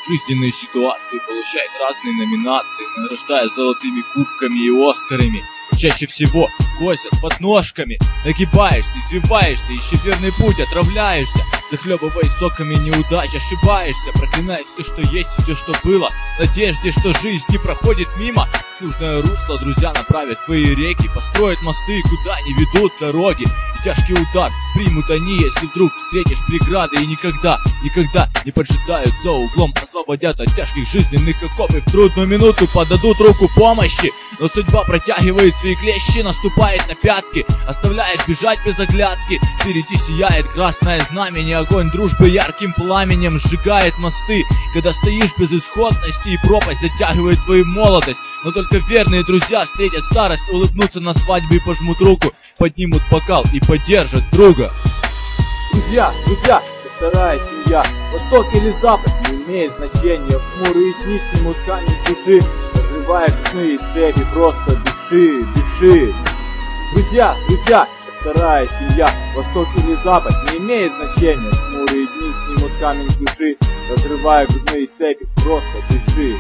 жизненные ситуации получает разные номинации, награждая золотыми кубками и Оскарами. Чаще всего косят под ножками. Нагибаешься, извиваешься, ищи верный путь, отравляешься, захлебываясь соками неудач, ошибаешься, проклиная все, что есть, все, что было, в надежде, что жизнь не проходит мимо. В нужное русло друзья направят твои реки, построят мосты, куда не ведут дороги. И тяжкий удар примут они, если вдруг встретишь преграды, и никогда не поджидают за углом, освободят от тяжких жизненных оков и в трудную минуту подадут руку помощи. Но судьба протягивает свои клещи, наступает на пятки, оставляет бежать без оглядки. Впереди сияет красное знамение, огонь дружбы ярким пламенем сжигает мосты. Когда стоишь без исходности и пропасть затягивает твою молодость, но только верные друзья встретят старость, улыбнутся на свадьбе и пожмут руку, поднимут бокал и поддержат друга. Друзья, это вторая семья. Восток или запад не имеет значения. Хмурые дни снимут камень с души, разрывая крутые цепи, просто дыши. Друзья, это вторая семья. Восток или запад не имеет значения. Хмурые дни снимут камень с души, разрывая грудные цепи, просто дыши.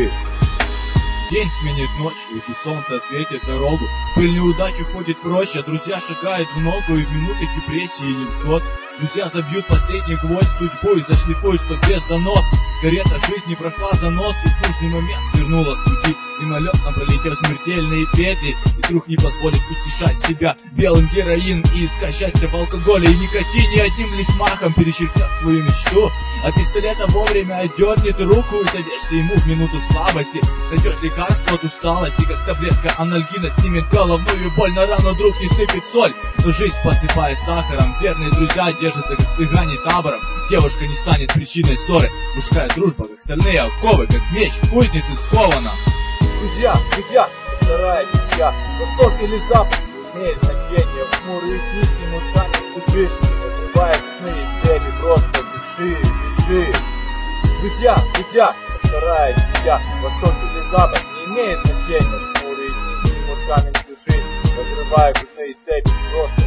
День сменит ночь, лучи солнца осветят дорогу. Пыль неудач уходит прочь, а друзья шагают в ногу, и в минуты депрессии и невзгод друзья забьют последний гвоздь в судьбу и зашлифуют, что без занос. Карета жизни прошла занос, и в нужный момент свернула с пути, мимолетно пролетев смертельные петли. И друг не позволит утешать себя белым героин и искать счастье в алкоголе и никотине, одним лишь махом перечеркнет свою мечту. А пистолета вовремя отдернет руку и доверься ему в минуту слабости. Дойдет лекарство от усталости, как таблетка анальгина снимет головную боль. На рану друг не сыпет соль, но жизнь посыпает сахаром. Верные друзья держатся, как цыгане табором. Девушка не станет причиной ссоры. Мужская дружба, как стальные оковы, как меч в кузнице скована. Друзья, вторая семья. Восток или запад не имеет значения. Хмурые дни снимут камень с души, разрывая крутые цепи, просто дыши. Друзья, вторая семья. Восток или запад не имеет значения. Хмурые дни снимут камень с души, разрывая крутые цепи, просто